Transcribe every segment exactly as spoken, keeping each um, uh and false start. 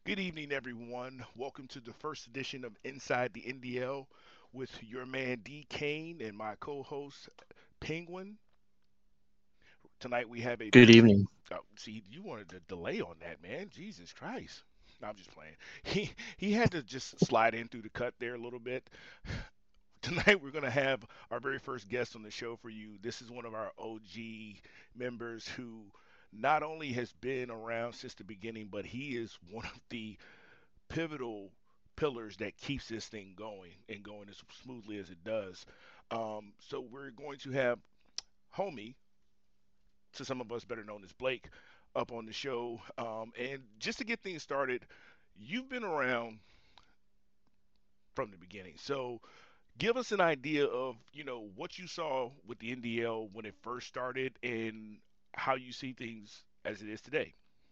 Good evening, everyone. Welcome to the first edition of Inside the N D L with your man D Kane and my co-host Penguin. Tonight we have a Good very evening. oh, see you wanted to delay on that, man. Jesus Christ. No, I'm just playing. He he had to just slide in through the cut there a little bit. Tonight we're going to have our very first guest on the show for you. This is one of our O G members who not only has been around since the beginning, but he is one of the pivotal pillars that keeps this thing going and going as smoothly as it does. Um, so we're going to have Homie, to some of us better known as Blake, up on the show. Um, and just to get things started, you've been around from the beginning. So give us an idea of, you know, what you saw with the N D L when it first started and how you see things as it is today.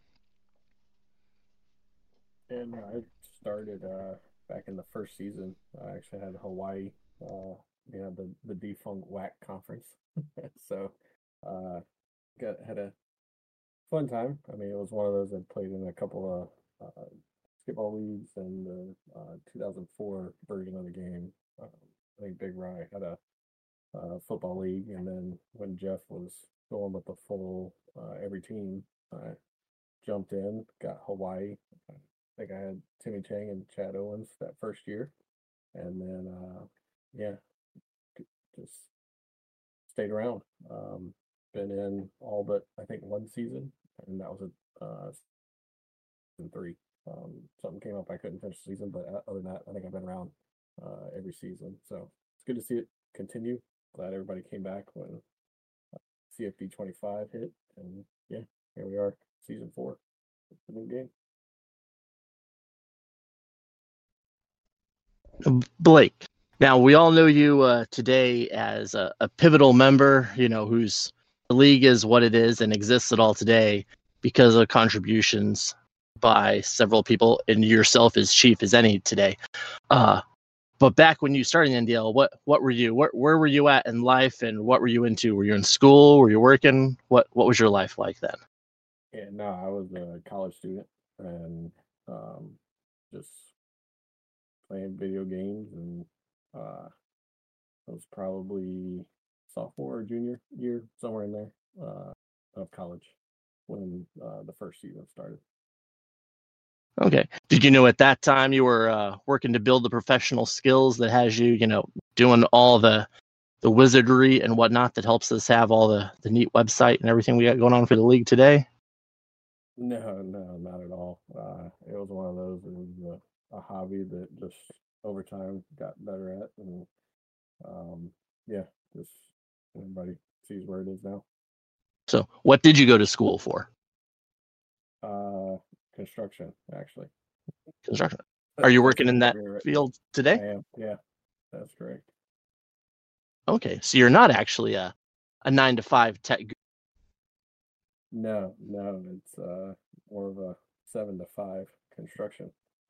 And I started uh, back in the first season. I actually had Hawaii, uh, you know, the the defunct W A C conference. so, uh, got had a fun time. I mean, it was one of those I played in a couple of uh, basketball leagues and the uh, two thousand four version of the game. Um, I think Big Rye had a uh, football league, and then when Jeff was going with the full uh, every team, I jumped in, got Hawaii. I think I had Timmy Chang and Chad Owens that first year, and then uh, yeah, just stayed around. Um, been in all but I think one season, and that was a uh, season three. Um, something came up I couldn't finish the season, but other than that, I think I've been around uh, every season. So it's good to see it continue. Glad everybody came back when C F B twenty-five hit, and yeah, here we are, season four. It's a new game. Blake. Now, we all know you uh, today as a, a pivotal member, you know, whose the league is what it is and exists at all today because of contributions by several people, and yourself as chief as any today. Uh, but back when you started in N D L, what what were you? Where, where were you at in life, and what were you into? Were you in school? Were you working? What what was your life like then? Yeah, no, I was a college student and um, just playing video games, and uh, it was probably sophomore or junior year, somewhere in there, uh, of college when uh, the first season started. Okay. Did you know at that time you were uh, working to build the professional skills that has you, you know, doing all the the wizardry and whatnot that helps us have all the the neat website and everything we got going on for the league today? No, no, not at all. Uh, it was one of those. It was a, a hobby that just over time got better at, and um, yeah, just everybody sees where it is now. So, what did you go to school for? Uh, construction, actually. Construction. Are you That's working what in you that hear right. field I today? am. Yeah, that's correct. Okay, so you're not actually a a nine to five tech. No, no, it's uh more of a seven to five construction.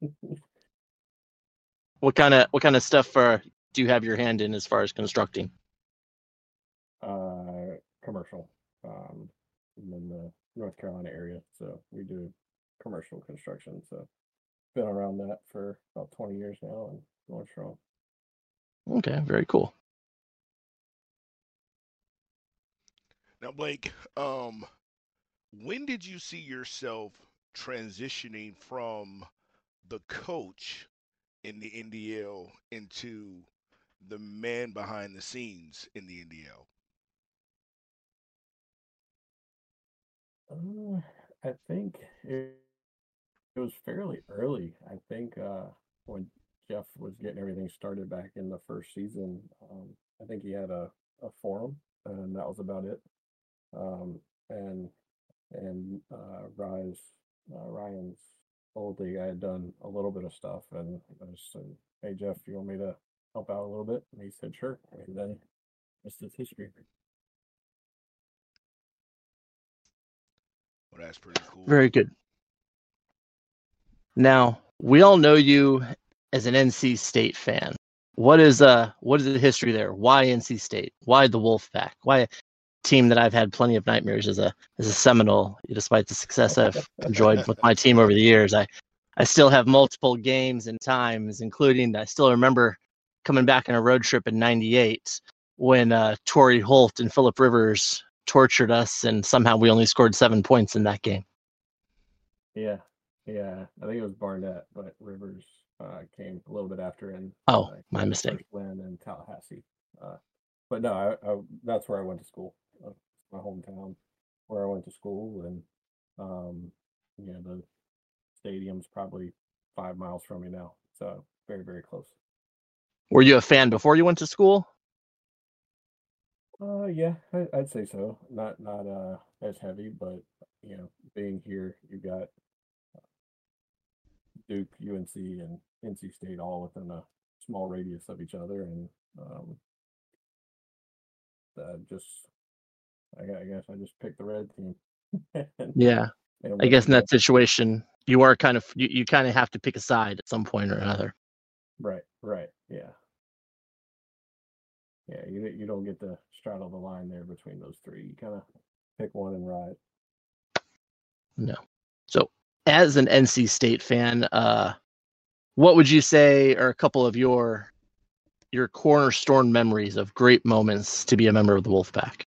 What kind of what kind of stuff uh, do you have your hand in as far as constructing? uh, commercial. Um, in the North Carolina area, so we do commercial construction. So been around that for about twenty years now and going strong. Okay, very cool. Now, Blake, um, when did you see yourself transitioning from the coach in the N D L into the man behind the scenes in the N D L? Uh, I think it, it was fairly early. I think uh, when Jeff was getting everything started back in the first season, um, I think he had a, a forum, and that was about it. Um, and and uh, Rise, uh, Ryan's old league, I had done a little bit of stuff, and I just said, "Hey Jeff, you want me to help out a little bit?" And he said, "Sure." And then it's just history. Well, that's pretty cool. Very good. Now, we all know you as an N C State fan. What is uh what is the history there? Why N C State? Why the Wolfpack? Why a team that I've had plenty of nightmares as a as a Seminole, despite the success I've enjoyed with my team over the years? I I still have multiple games and times, including I still remember coming back on a road trip in ninety-eight when uh, Torrey Holt and Phillip Rivers tortured us, and somehow we only scored seven points in that game. Yeah, yeah. I think it was Barnett, but Rivers uh, came a little bit after, and Oh, uh, my got the mistake. first win in Tallahassee. Uh, but no, I, I, that's where I went to school. Uh, my hometown, where I went to school, and um, you know, the stadium's probably five miles from me now, so very, very close. Were you a fan before you went to school? Uh, yeah, I, I'd say so. Not not uh as heavy, but you know, being here, you got Duke, U N C, and N C State all within a small radius of each other, and um, uh, just I, gu- I guess I just picked the red team. and, Yeah. and I went guess in from that situation, you are kind of you, you kind of have to pick a side at some point or another. there. Right, right, yeah, yeah. You you don't get to straddle the line there between those three. You kind of pick one and ride. No. So, as an N C State fan, uh, what would you say are a couple of your your cornerstone memories of great moments to be a member of the Wolfpack?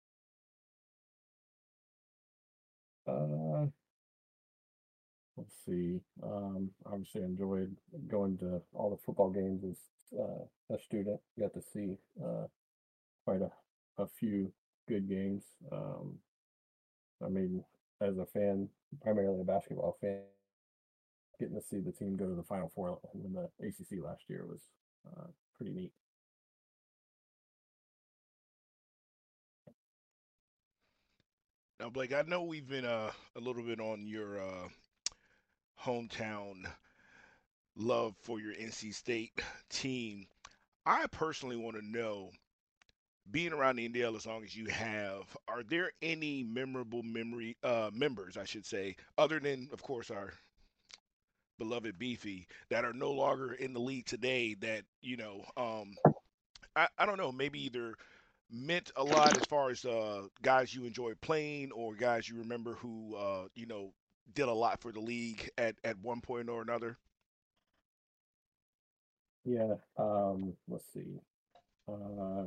Uh, let's see. Um, obviously, I enjoyed going to all the football games as uh, a student. Got to see uh, quite a, a few good games. Um, I mean, as a fan, primarily a basketball fan, getting to see the team go to the Final Four in the A C C last year was uh, pretty neat. Now, Blake, I know we've been uh, a little bit on your uh, hometown love for your N C State team. I personally want to know, being around the N D L as long as you have, are there any memorable memory uh, members, I should say, other than, of course, our beloved Beefy, that are no longer in the league today that, you know, um, I, I don't know, maybe either meant a lot as far as uh, guys you enjoy playing or guys you remember who, uh, you know, did a lot for the league at, at one point or another? Yeah. Um, let's see. Uh,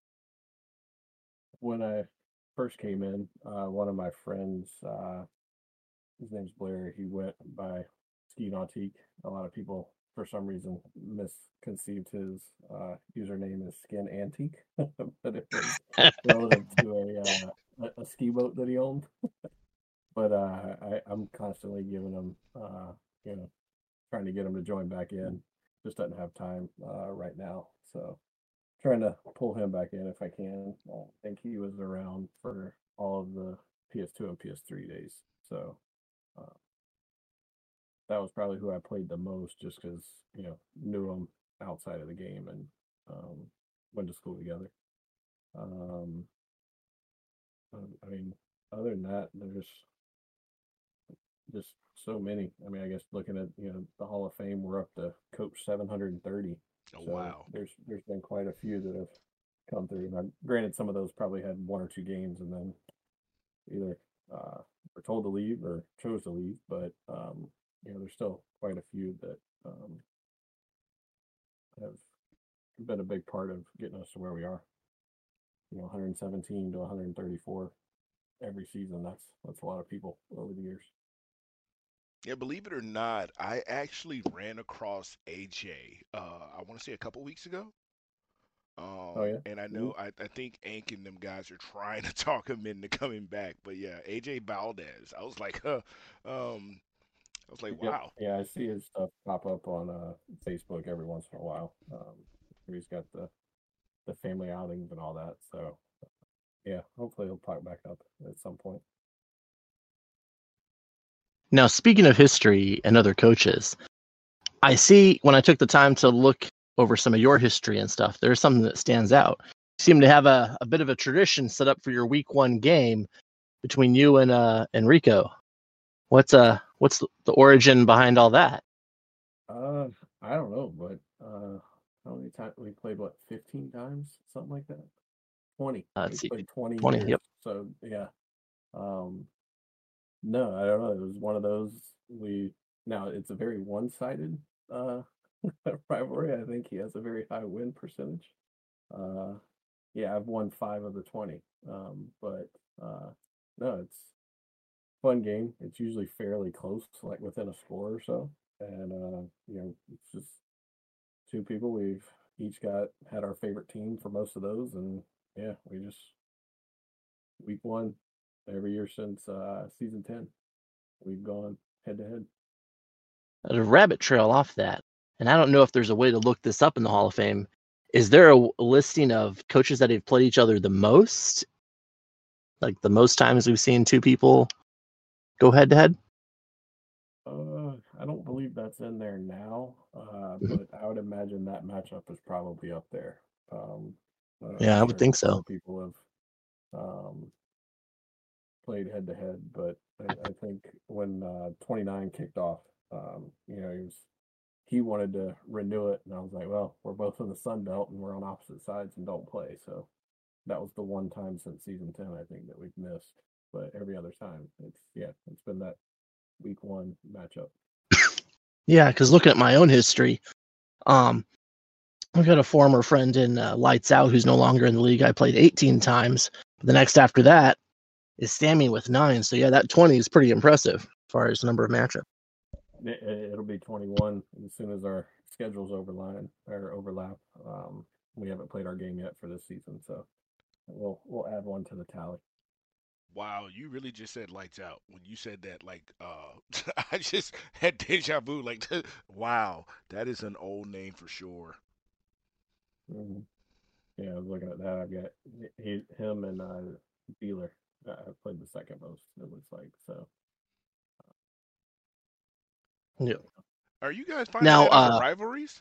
when I first came in, uh, one of my friends, uh, his name's Blair. He went by Ski Nautique. A lot of people, for some reason, misconceived his uh, username as Skin Antique, but it was relative to a, uh, a a ski boat that he owned. But uh, I, I'm constantly giving him, uh, you know, trying to get him to join back in. Just doesn't have time uh, right now, so trying to pull him back in if I can. I think he was around for all of the P S two and P S three days, so uh, that was probably who I played the most, just because you know knew him outside of the game and um, went to school together. Um, I mean, other than that, there's just so many. I mean, I guess looking at you know the Hall of Fame, we're up to coach seven hundred thirty. Oh, So wow. there's there's been quite a few that have come through. Now, granted, some of those probably had one or two games and then either uh, were told to leave or chose to leave. But um, you know, there's still quite a few that um, have been a big part of getting us to where we are. You know, one hundred seventeen to one hundred thirty-four every season. That's that's a lot of people over the years. Yeah, believe it or not, I actually ran across A J, uh, I want to say a couple weeks ago. Oh Um, yeah. and I Mhm. know I, I think Ank and them guys are trying to talk him into coming back. But yeah, A J Valdez. I was like, huh. Um, I was like, Yep. wow. Yeah, I see his stuff pop up on uh, Facebook every once in a while. Um, where he's got the the family outings and all that. So yeah, hopefully he'll pop back up at some point. Now, speaking of history and other coaches, I see when I took the time to look over some of your history and stuff, there's something that stands out. You seem to have a, a bit of a tradition set up for your week one game between you and uh, Enrico. What's uh what's the origin behind all that? Uh, I don't know, but uh, how many times we played? What, fifteen times, something like that? Twenty. Uh, We let's see, played twenty twenty. years. Yep. So yeah. Um, no, I don't know. It was one of those we now it's a very one-sided uh, rivalry. I think he has a very high win percentage. Uh, yeah, I've won five of the twenty. Um, but uh, no, it's a fun game. It's usually fairly close, like within a score or so. And uh, you know, it's just two people. We've each got had our favorite team for most of those, and yeah, we just week one every year since uh, season ten, we've gone head to head. A rabbit trail off that, and I don't know if there's a way to look this up in the Hall of Fame. Is there a listing of coaches that have played each other the most? Like the most times we've seen two people go head to head? Uh, I don't believe that's in there now, uh, Mhm. but I would imagine that matchup is probably up there. Um, uh, I'm Yeah, I would sure think so. more people have um, played head to head, but I, I think when uh, twenty-nine kicked off, um, you know, he was he wanted to renew it, and I was like, well, we're both in the Sun Belt and we're on opposite sides and don't play, so that was the one time since season ten I think that we've missed. But every other time, it's yeah, it's been that week one matchup. Yeah, because looking at my own history, um, I've got a former friend in uh, Lights Out who's no longer in the league. I played eighteen times. The next after that is Sammy with nine. So yeah, that twenty is pretty impressive as far as number of matchups. It, it'll be twenty-one as soon as our schedules overline or overlap. Um, we haven't played our game yet for this season, so we'll we'll add one to the tally. Wow, you really just said lights out when you said that. Like, uh, I just had deja vu. Like, wow, that is an old name for sure. Mm-hmm. Yeah, I was looking at that. I've got he, him and uh, Beeler. Uh, I've played the second most. It looks like so. Yeah. Are you guys finding Now, that out of uh, rivalries?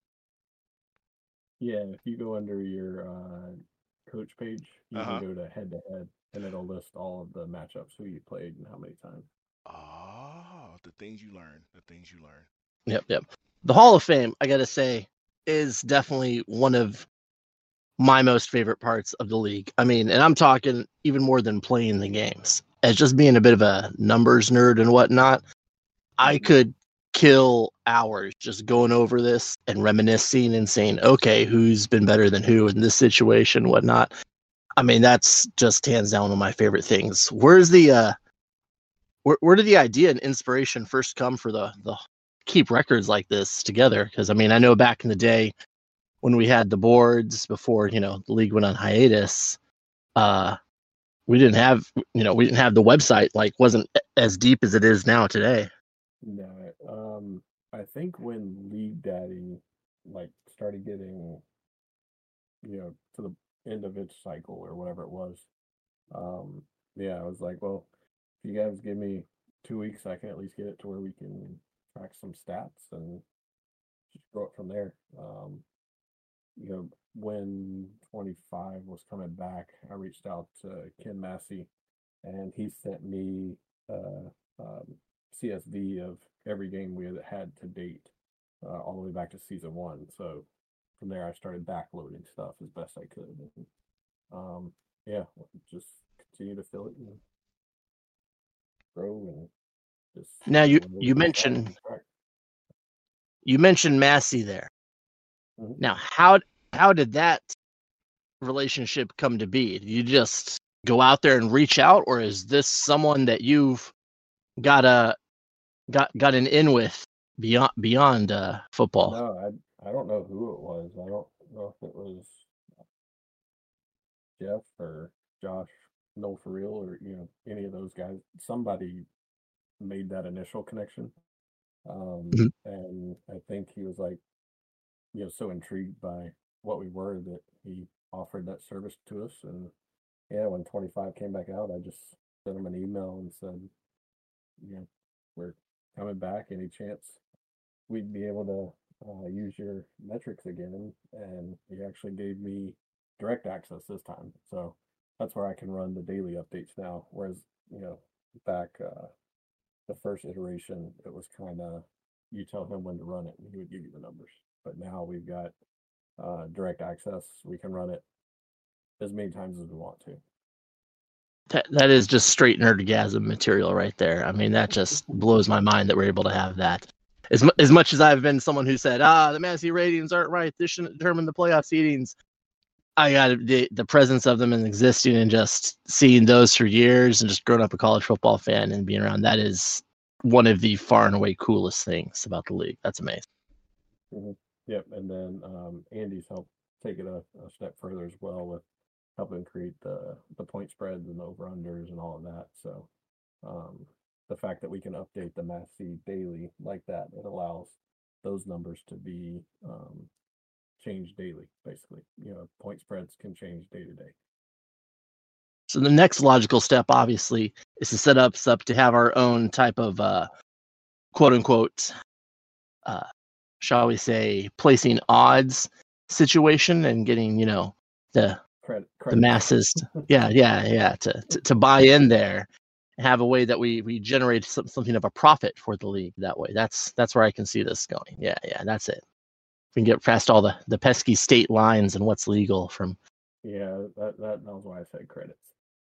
Yeah, if you go under your uh, coach page, you Uh can huh. go to head to head, and it'll list all of the matchups, who you played, and how many times. Oh, the things you learn, the things you learn. yep, yep. The Hall of Fame, I gotta say, is definitely one of my most favorite parts of the league. I mean, and I'm talking even more than playing the games. As just being a bit of a numbers nerd and whatnot, I Mm-hmm. could kill hours just going over this and reminiscing and saying, okay, who's been better than who in this situation, whatnot. I mean, that's just hands down one of my favorite things. Where's the uh where, where did the idea and inspiration first come for the the keep records like this together? Because I mean, I know back in the day when we had the boards before, you know, the league went on hiatus, uh we didn't have, you know, we didn't have the website, like wasn't as deep as it is now today. No, um, I think when League Daddy like started getting, you know, to the end of its cycle or whatever it was, um, yeah, I was like, well, if you guys give me two weeks, I can at least get it to where we can track some stats and just grow it from there. Um, you know, when twenty-five was coming back, I reached out to Ken Massey, and he sent me uh, um, C S V of every game we had had to date, uh, all the way back to season one. So from there, I started backloading stuff as best I could. And, um, yeah, just continue to fill it and grow and just Now you you know really you good stats mentioned to track. you mentioned Massey there. Mhm. Now, how how did that relationship come to be? Did you just go out there and reach out, or is this someone that you've got a got got an in with beyond beyond uh, football? No, I I don't know who it was. I don't know if it was Jeff or Josh, no for real, or you know any of those guys. Somebody made that initial connection, um, Mhm. and I think he was like, you know, so intrigued by what we were that he offered that service to us. And yeah, when twenty-five came back out, I just sent him an email and said, you know, we're coming back. Any chance we'd be able to uh, use your metrics again? And he actually gave me direct access this time, so that's where I can run the daily updates now. Whereas, you know, back uh, the first iteration, it was kind of you tell him when to run it, and he would give you the numbers. But now we've got uh, direct access. We can run it as many times as we want to. That that is just straight nerdgasm material right there. I mean, that just blows my mind that we're able to have that. As mu- as much as I've been someone who said, ah, the Massey ratings aren't right, this shouldn't determine the playoff seedings. I got the the presence of them and existing and just seeing those for years and just growing up a college football fan and being around. That is one of the far and away coolest things about the league. That's amazing. Mm-hmm. Yep, and then um, Andy's helped take it a, a step further as well with helping create the the point spreads and over unders and all of that. So um, the fact that we can update the Math Seed daily like that, it allows those numbers to be um, changed daily. Basically, you know, point spreads can change day to day. So the next logical step, obviously, is to set us up to have our own type of uh, quote unquote, uh, shall we say, placing odds situation and getting, you know, the Credit, the credits. masses, yeah, yeah, yeah, to, to to buy in there, and have a way that we we generate some, something of a profit for the league that way. That's that's where I can see this going. Yeah, yeah, that's it. We can get past all the the pesky state lines and what's legal from. Yeah, that that, that was why I said credits.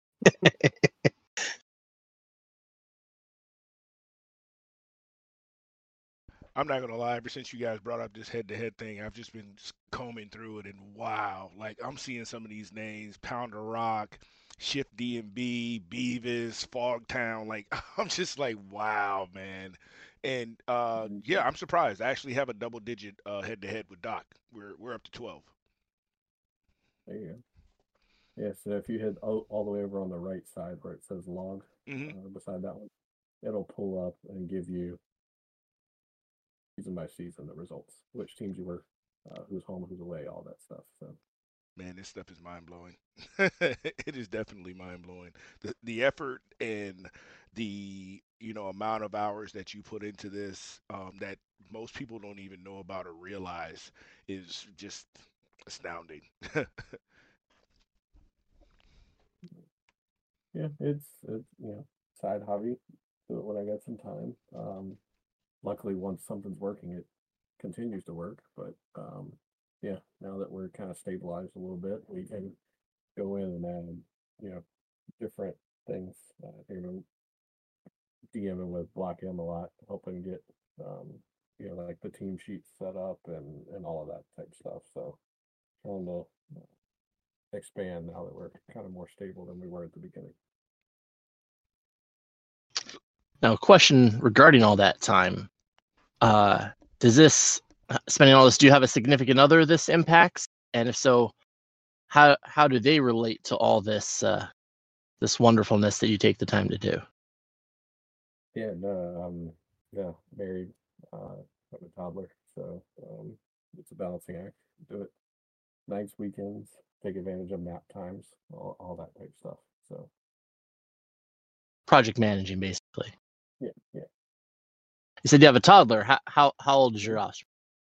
I'm not gonna lie. Ever since you guys brought up this head-to-head thing, I've just been s- combing through it, and wow, like I'm seeing some of these names: Pounder Rock, Shift D and B, Beavis, Fogtown. Like I'm just like, wow, man. And uh, yeah, I'm surprised. I actually have a double-digit uh, head-to-head with Doc. We're we're up to twelve. There you go. Yeah, so if you hit all, all the way over on the right side where it says log Hmm. uh, beside that one, it'll pull up and give you season by season the results, which teams you were, uh, who's home, who's away, all that stuff. So Man, this stuff is mind blowing. It is definitely mind blowing. The the effort and the you know amount of hours that you put into this um, that most people don't even know about or realize is just astounding. yeah, it's it's you know side hobby. Do it when I get some time. Um, luckily, once something's working, it continues to work. But um, yeah, now that we're kind of stabilized a little bit, we can go in and add you know different things. Uh, you know, DMing with Block M a lot, helping get um, you know like the team sheet set up and and all of that type stuff. So trying to expand now that we're kind of more stable than we were at the beginning. Now, a question regarding all that time: uh, does this spending all this? Do you have a significant other this impacts? And if so, how how do they relate to all this uh, this wonderfulness that you take the time to do? Yeah, no, um, yeah, married, uh, have a toddler, so um, it's a balancing act. Do it nights, weekends, take advantage of nap times, all, all that type stuff. So Project managing, basically. yeah, yeah. You said you have a toddler. How how, how old is Mhm. your offspring?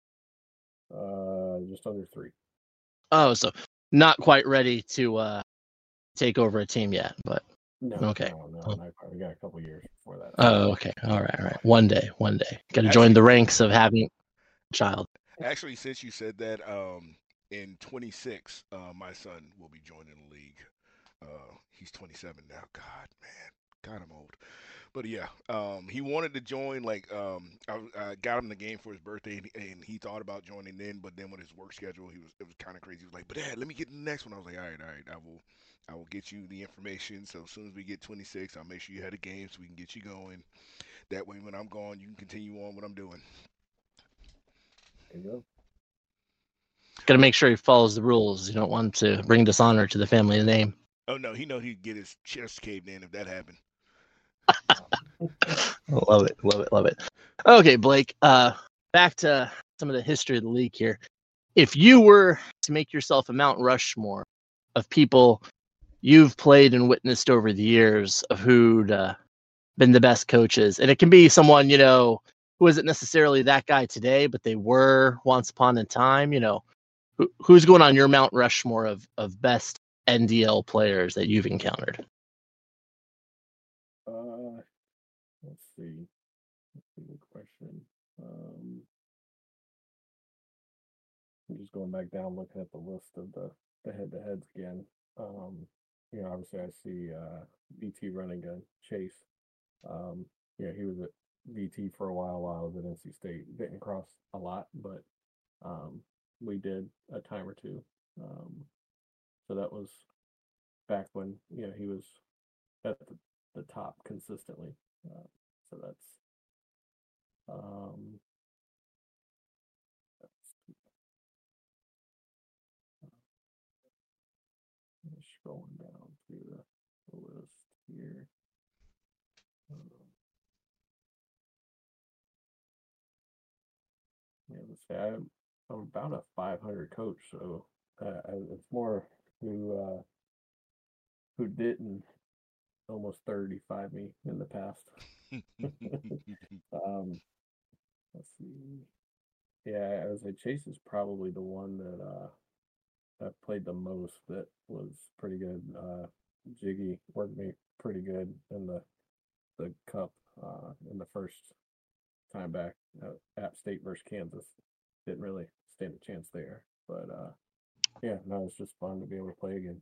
Uh, just under three. Oh, so not quite ready to uh, take over a team yet, but No, okay. no, no. Oh, And I probably got a couple years before that. So oh, okay. All right, all right. One day, one day. Got to join Actually, the ranks of having a child. actually, since you said that, um, in twenty-six, uh, my son will be joining the league. Uh, he's twenty-seven now. God, man, God, I'm old. But yeah, um, he wanted to join. Like, um, I, I got him the game for his birthday, and, and he thought about joining then. But then with his work schedule, he was it was kind of crazy. He was like, "But Dad, let me get the next one." I was like, "All right, all right, I will, I will get you the information. So as soon as we get twenty-six, I'll make sure you had a game so we can get you going. That way, when I'm gone, you can continue on what I'm doing." there you go. Got to make sure he follows the rules. You don't want to bring dishonor to the family name. Oh no, he know he'd get his chest caved in if that happened. Love it, love it, love it. Okay, Blake. Uh, back to some of the history of the league here. If you were to make yourself a Mount Rushmore of people you've played and witnessed over the years of who'd uh, been the best coaches, and it can be someone you know who isn't necessarily that guy today, but they were once upon a time. You know, who, who's going on your Mount Rushmore of of best N D L players that you've encountered? Uh, let's see. That's a good question. Um, I'm just going back down, looking at the list of the the head to heads again. Um, you know, obviously I see uh, V T running gun Chase. Um, yeah, he was at V T for a while while I was at N C State. Didn't cross a lot, but um, we did a time or two. Um, so that was back when you know he was at the, the top consistently. Uh, so that's um, scrolling down through the, the list here. Um, yeah, let's say I'm, I'm about a five hundred coach, so uh, it's more who uh, who didn't almost thirty-five me in the past. um, let's see. Yeah, I would say Chase is probably the one that uh, that played the most. That was pretty good. Uh, Jiggy worked me pretty good in the the cup uh, in the first time back. Uh, App State versus Kansas. Didn't really stand a chance there, but uh, yeah, no, it's just fun to be able to play again.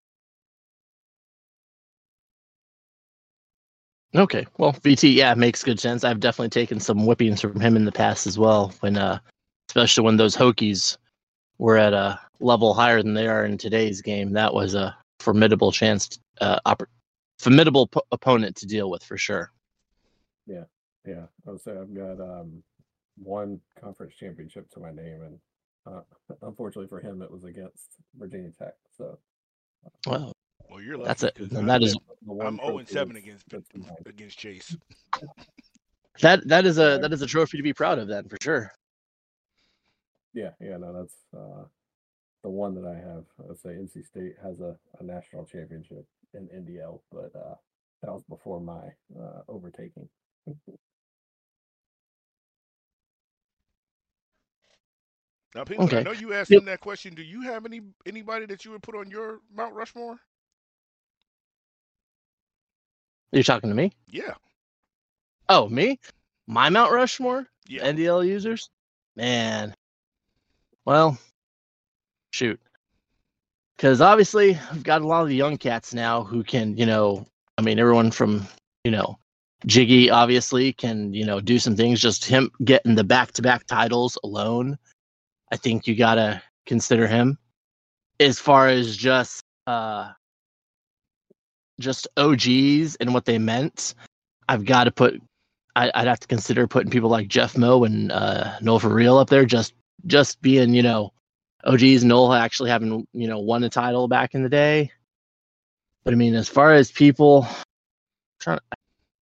Okay, well, V T, yeah, makes good sense. I've definitely taken some whippings from him in the past as well. When, uh, especially when those Hokies were at a level higher than they are in today's game, that was a formidable chance, uh, opp- formidable p- opponent to deal with for sure. Yeah, yeah. I would say I've got um, one conference championship to my name, and uh, unfortunately for him, it was against Virginia Tech. So, well, well, you're lucky. That's it. And that is. I'm zero and seven against against Chase. That that is a that is a trophy to be proud of, then, for sure. Yeah, yeah, no, that's uh, the one that I have. Let's say N C State has a, a national championship in N D L, but uh, that was before my uh, overtaking. Now, Peanut, okay. I know you asked yep. him that question. Do you have any anybody that you would put on your Mount Rushmore? You're talking to me? Yeah. Oh, me? My Mount Rushmore? Yeah. N D L users? Man. Well, shoot. Because obviously, I've got a lot of the young cats now who can, you know, I mean, everyone from, you know, Jiggy obviously can, you know, do some things. Just him getting the back-to-back titles alone, I think you got to consider him. As far as just, uh, just O Gs and what they meant, I've got to put, I, I'd have to consider putting people like Jeff Moe and uh, Noel for real up there, just just being, you know, O Gs. Noel actually having, you know, won a title back in the day. But I mean, as far as people, I'm trying to,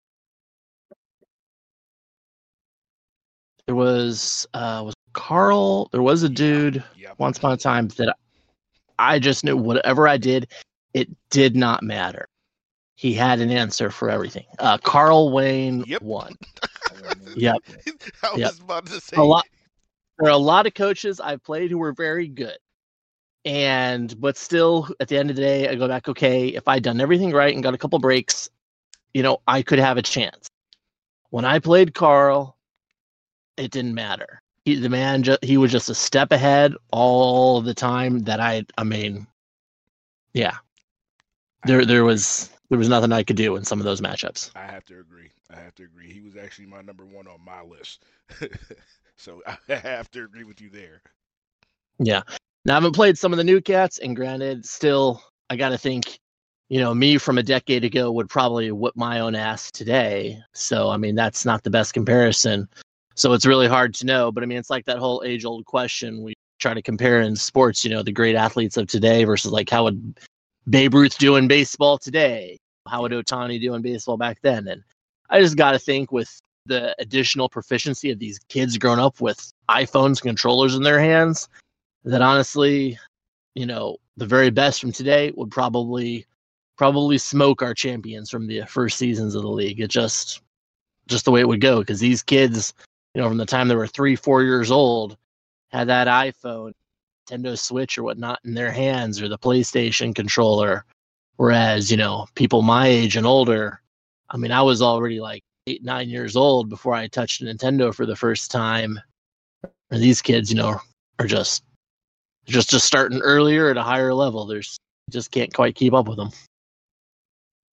there was uh, was Carl. There was a dude yeah, yeah. once upon a time that I just knew whatever I did, it did not matter. He had an answer for everything. Uh, Carl Wayne yep. won. Yep. I was yep. about to say. A lot, there are a lot of coaches I've played who were very good. And, but still, at the end of the day, I go back, okay, if I'd done everything right and got a couple breaks, you know, I could have a chance. When I played Carl, it didn't matter. He, the man, ju- he was just a step ahead all the time that I, I mean, yeah. There, there was... There was nothing I could do in some of those matchups. I have to agree. I have to agree. He was actually my number one on my list. So I have to agree with you there. Yeah. Now, I haven't played some of the new cats, and granted, still, I got to think, you know, me from a decade ago would probably whip my own ass today. So, I mean, that's not the best comparison. So it's really hard to know. But, I mean, it's like that whole age-old question we try to compare in sports, you know, the great athletes of today versus, like, how would Babe Ruth doing baseball today? How would Ohtani do in baseball back then? And I just got to think with the additional proficiency of these kids growing up with iPhones and controllers in their hands, that honestly, you know, the very best from today would probably probably smoke our champions from the first seasons of the league. It just just the way it would go, because these kids, you know, from the time they were three, four years old, had that iPhone, Nintendo Switch or whatnot in their hands, or the PlayStation controller. Whereas, you know, people my age and older, I mean, I was already like eight, nine years old before I touched a Nintendo for the first time. And these kids, you know, are just just just starting earlier at a higher level. There's just can't quite keep up with them.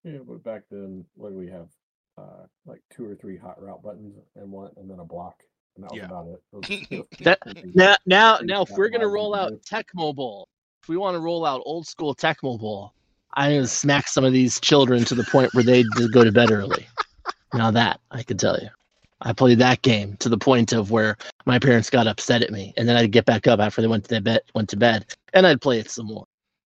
Yeah, but back then, what do we have? Uh, like two or three hot route buttons and one, and then a block, and that was Yeah. about it. Those, those That things, now now things now if got we're gonna wiser roll to out do. Tecmo Bowl, if we want to roll out old school Tecmo Bowl, I'm gonna smack some of these children to the point where they d- go to bed early. Now that I can tell you, I played that game to the point of where my parents got upset at me, and then I'd get back up after they went to their bed, went to bed, and I'd play it some more.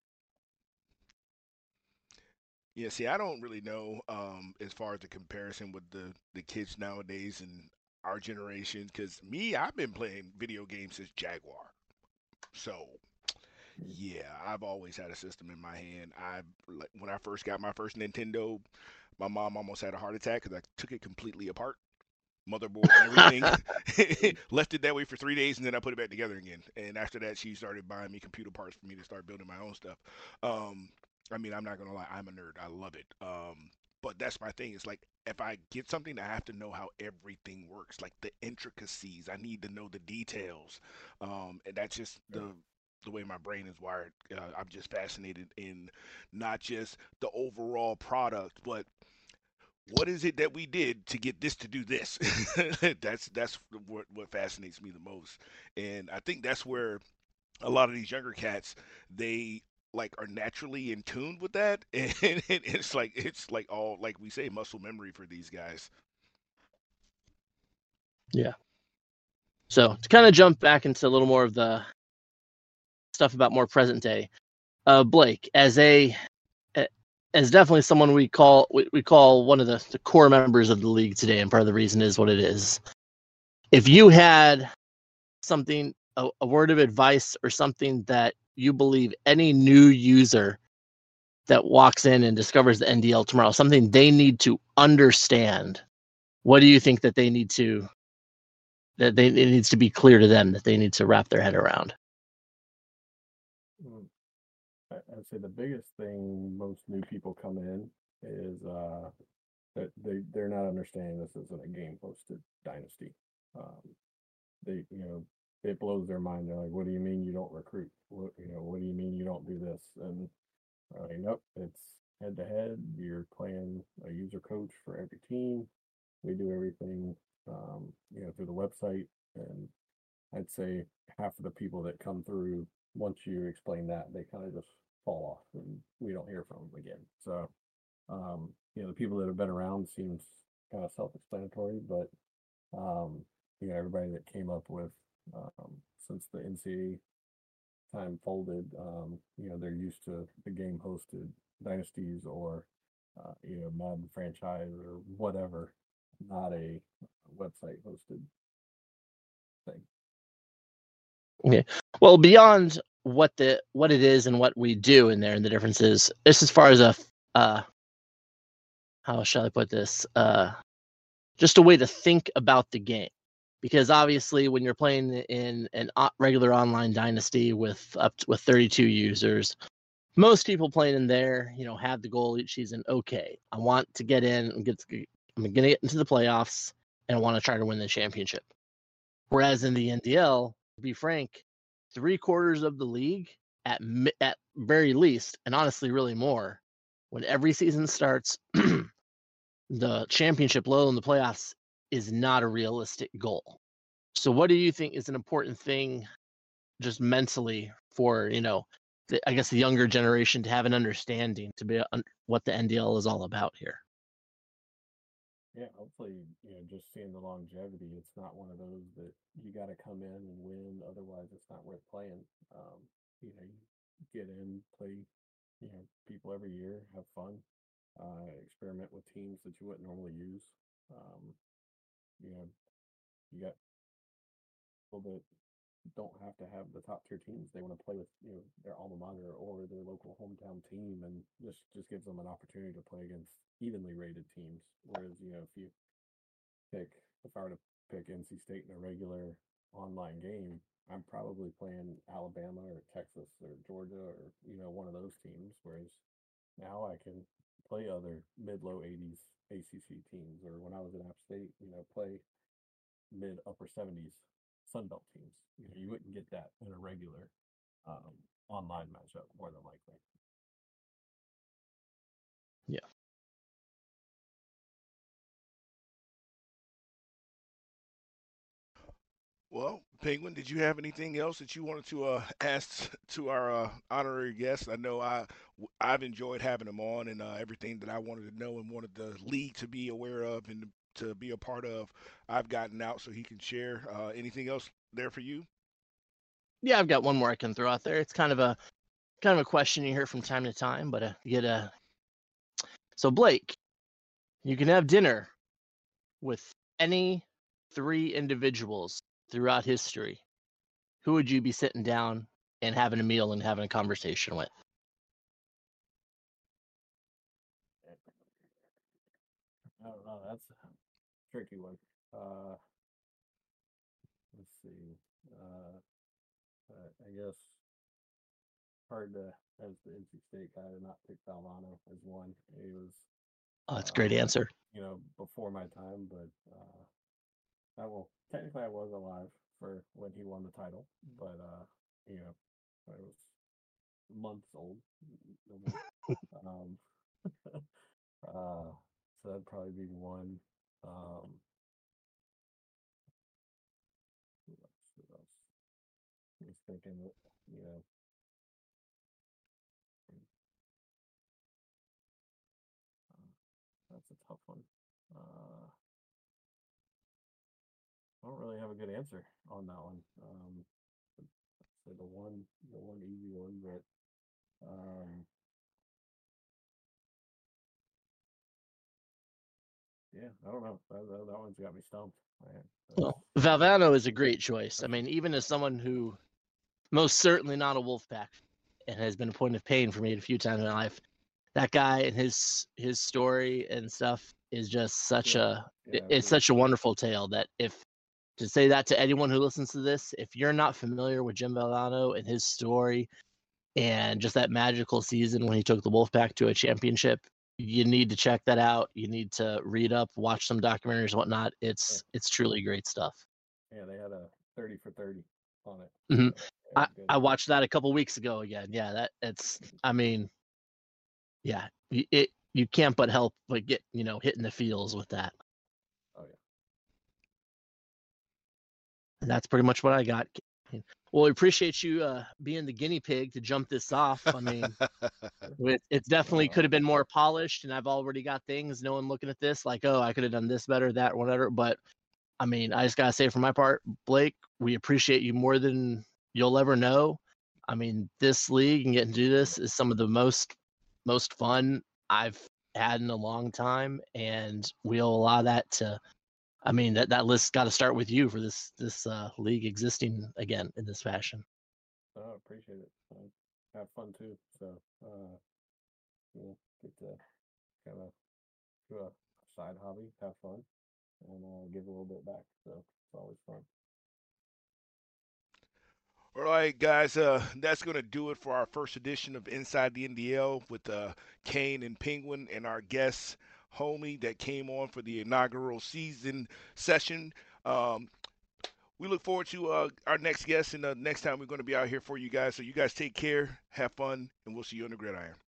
Yeah, see, I don't really know um, as far as the comparison with the the kids nowadays and our generation. Because me, I've been playing video games since Jaguar. So yeah, I've always had a system in my hand. I like, when I first got my first Nintendo, my mom almost had a heart attack because I took it completely apart, motherboard and everything. Left it that way for three days, and then I put it back together again. And after that, she started buying me computer parts for me to start building my own stuff. Um, I mean, I'm not gonna lie, I'm a nerd. I love it. Um, but that's my thing. It's like if I get something, I have to know how everything works, like the intricacies. I need to know the details. Um, and that's just Yeah. the the way my brain is wired. Uh, I'm just fascinated in not just the overall product, but what is it that we did to get this to do this? that's that's what what fascinates me the most, and I think that's where a lot of these younger cats they like are naturally in tune with that, and it's like it's like all like we say muscle memory for these guys. Yeah. So to kind of jump back into a little more of the stuff about more present day, uh, Blake, as a as definitely someone we call we, we call one of the, the core members of the league today, and part of the reason is what it is. If you had something, a, a word of advice or something that you believe any new user that walks in and discovers the N D L tomorrow, something they need to understand, what do you think that they need to that they it needs to be clear to them that they need to wrap their head around? Mm, I- I'd say the biggest thing most new people come in is uh, that they they're not understanding this isn't a game hosted dynasty. Um, they you know it blows their mind. They're like, "What do you mean you don't recruit? What you know? What do you mean you don't do this?" And uh, nope, it's head to head. You're playing a user coach for every team. We do everything, um, you know, through the website, and I'd say half of the people that come through, once you explain that, they kind of just fall off, and we don't hear from them again. So, um, you know, the people that have been around seems kind of self-explanatory, but um, you know, everybody that came up with um, since the N C A A time folded, um, you know, they're used to the game hosted dynasties or uh, you know, Madden franchise or whatever, not a website hosted thing. Okay. Well, beyond what the what it is and what we do in there and the differences, just as far as a uh, how shall I put this? Uh, just a way to think about the game. Because obviously, when you're playing in an o- regular online dynasty with up to, with thirty-two users, most people playing in there, you know, have the goal each season. Okay, I want to get in and get. I'm going to get into the playoffs, and I want to try to win the championship. Whereas in the N D L, to be frank, three quarters of the league at at very least, and honestly, really more, when every season starts, the championship, low in the playoffs, is not a realistic goal. So, what do you think is an important thing, just mentally, for you know, the, I guess the younger generation to have an understanding to be un- what the N D L is all about here? Yeah, hopefully, you know, just seeing the longevity, it's not one of those that you got to come in and win, otherwise it's not worth playing. Um, you know, you get in, play, you know, people every year, have fun, uh, experiment with teams that you wouldn't normally use. Um, you know, you got people that don't have to have the top tier teams. They want to play with, you know, their alma mater or their local hometown team, and just just gives them an opportunity to play against evenly rated teams. Whereas, you know, if you pick if I were to pick N C State in a regular online game, I'm probably playing Alabama or Texas or Georgia or you know one of those teams. Whereas now I can play other mid low eighties A C C teams, or when I was at App State, you know, play mid upper seventies Sun Belt teams. You know, you wouldn't get that in a regular um, online matchup more than likely. Yeah. Well, Penguin, did you have anything else that you wanted to uh, ask to our uh, honorary guest? I know I w- I've enjoyed having him on, and uh, everything that I wanted to know and wanted the league to be aware of and to be a part of, I've gotten out so he can share. Uh, anything else there for you? Yeah, I've got one more I can throw out there. It's kind of a kind of a question you hear from time to time, but uh, you get a so Blake, you can have dinner with any three individuals throughout history. Who would you be sitting down and having a meal and having a conversation with? I don't know. That's a tricky one. Uh, let's see. Uh, I I guess hard to, as the N C State guy, to not pick Valvano as one. He was, Oh, that's a great um, answer. you know, before my time, but uh, I will technically I was alive for when he won the title, but uh, you know, I was months old. No more. Um, uh, so that'd probably be one. Um, who else? Who else? I was thinking, you know, uh, that's a tough one. Uh, I don't really have a good answer on that one. Um, so the one, the one easy one, but um, yeah, I don't know. That, that, that one's got me stumped. Man, that's, Well, Valvano is a that's, great choice. I that's a, mean, even as someone who most certainly not a Wolfpack and has been a point of pain for me a few times in my life, that guy and his his story and stuff is just such yeah, a yeah, it's absolutely. such a wonderful tale that if to say that to anyone who listens to this, if you're not familiar with Jim Valvano and his story and just that magical season when he took the Wolfpack to a championship, you need to check that out. You need to read up, watch some documentaries, and whatnot. Yeah, It's it's truly great stuff. yeah, they had a thirty for thirty on it. hmm So yeah, I, it's good. I watched that a couple weeks ago again. Yeah, that it's. I mean, yeah, it you can't but help but get you know hitting the feels with that. Oh yeah. And that's pretty much what I got. Well, we appreciate you uh, being the guinea pig to jump this off. I mean, it, it's definitely No, could have been more polished, and I've already got things. No one looking at this like, oh, I could have done this better, that, whatever. But I mean, I just gotta say, for my part, Blake, we appreciate you more than you'll ever know. I mean, this league and getting to do this is some of the most most fun I've had in a long time, and we owe a lot of that to. I mean, that that list's got to start with you for this this uh, league existing again in this fashion. no, I appreciate it. I have fun too. So uh, you know, get to kind of do a side hobby, have fun, and uh, give a little bit back. So it's always fun. All right, guys, uh, that's going to do it for our first edition of Inside the N D L with uh, Kane and Penguin and our guest, Homie, that came on for the inaugural season session. Um, we look forward to uh, our next guest and the next time we're going to be out here for you guys. So you guys take care, have fun, and we'll see you on the gridiron.